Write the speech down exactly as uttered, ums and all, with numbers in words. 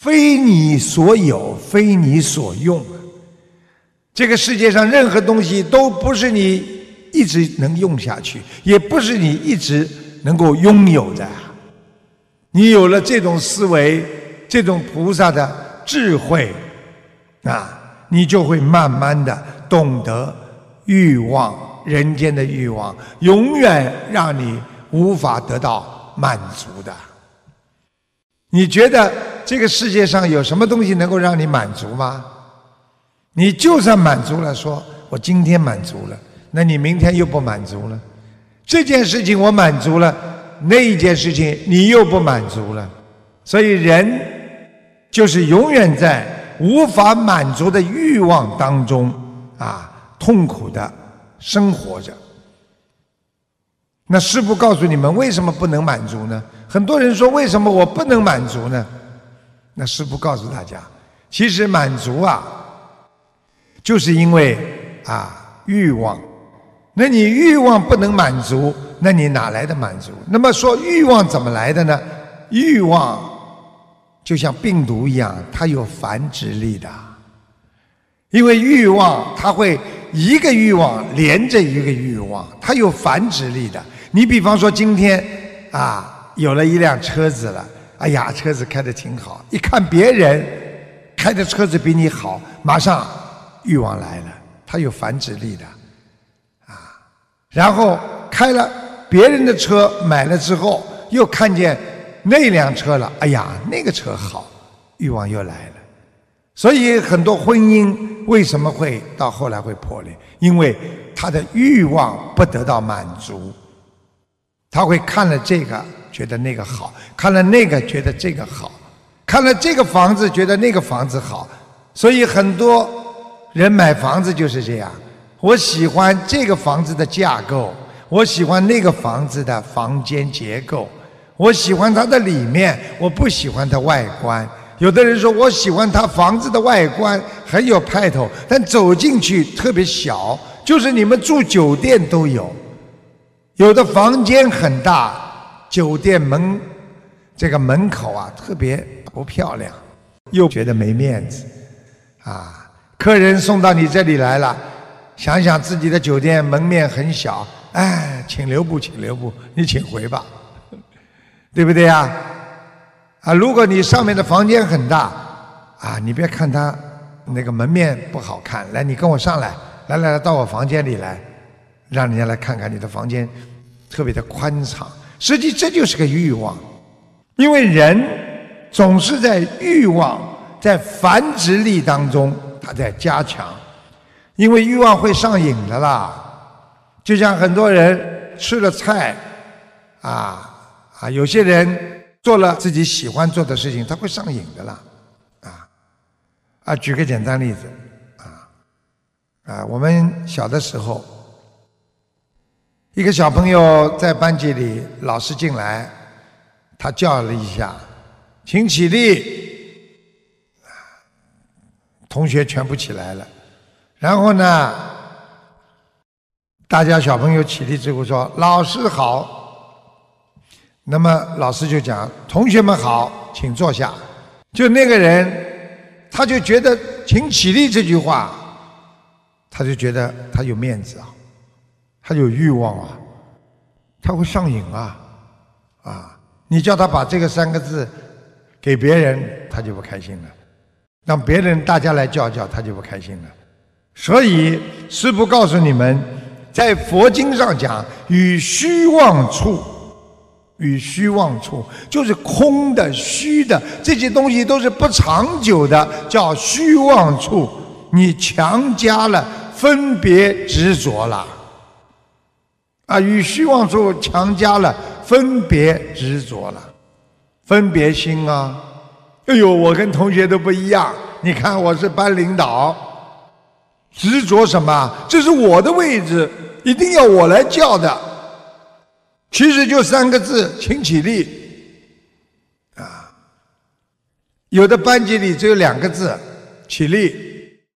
非你所有，非你所用。这个世界上任何东西都不是你一直能用下去，也不是你一直能够拥有的。你有了这种思维，这种菩萨的智慧啊，你就会慢慢的懂得欲望，人间的欲望永远让你无法得到满足的。你觉得这个世界上有什么东西能够让你满足吗？你就算满足了，说我今天满足了，那你明天又不满足了。这件事情我满足了，那一件事情你又不满足了。所以人就是永远在无法满足的欲望当中啊，痛苦的生活着。那师父告诉你们，为什么不能满足呢？很多人说，为什么我不能满足呢？那师父告诉大家，其实满足啊，就是因为啊欲望。那你欲望不能满足，那你哪来的满足？那么说欲望怎么来的呢？欲望就像病毒一样，它有繁殖力的。因为欲望它会一个欲望连着一个欲望，它有繁殖力的。你比方说今天啊有了一辆车子了，哎呀车子开得挺好，一看别人开的车子比你好，马上欲望来了，它有繁殖力的啊。然后开了别人的车，买了之后又看见那辆车了，哎呀那个车好，欲望又来了。所以很多婚姻为什么会到后来会破裂？因为他的欲望不得到满足，他会看了这个觉得那个好，看了那个觉得这个好，看了这个房子觉得那个房子好。所以很多人买房子就是这样，我喜欢这个房子的架构，我喜欢那个房子的房间结构，我喜欢它的里面，我不喜欢它外观。有的人说我喜欢他房子的外观很有派头，但走进去特别小，就是你们住酒店都有，有的房间很大，酒店门这个门口啊特别不漂亮，又觉得没面子啊。客人送到你这里来了，想想自己的酒店门面很小，哎，请留步，请留步，你请回吧，对不对呀？啊，如果你上面的房间很大，啊，你别看它那个门面不好看，来，你跟我上来，来来来，到我房间里来，让人家来看看你的房间特别的宽敞。实际这就是个欲望，因为人总是在欲望在繁殖力当中，它在加强，因为欲望会上瘾的啦。就像很多人吃了菜，啊啊，有些人做了自己喜欢做的事情，他会上瘾的啦，啊啊！举个简单例子，啊啊，我们小的时候，一个小朋友在班级里，老师进来，他叫了一下，请起立，同学全部起来了，然后呢，大家小朋友起立之后说：“老师好。”那么老师就讲：“同学们好，请坐下。”就那个人，他就觉得“请起立”这句话，他就觉得他有面子啊，他有欲望啊，他会上瘾啊，啊！你叫他把这个三个字给别人，他就不开心了；让别人大家来叫叫，他就不开心了。所以师父告诉你们，在佛经上讲，与虚妄处。与虚妄处，就是空的虚的，这些东西都是不长久的，叫虚妄处。你强加了分别执着了啊，与虚妄处强加了分别执着了，分别心啊。哎呦，我跟同学都不一样，你看我是班领导，执着什么？这是我的位置，一定要我来叫的。其实就三个字，请起立啊！有的班级里只有两个字，起立。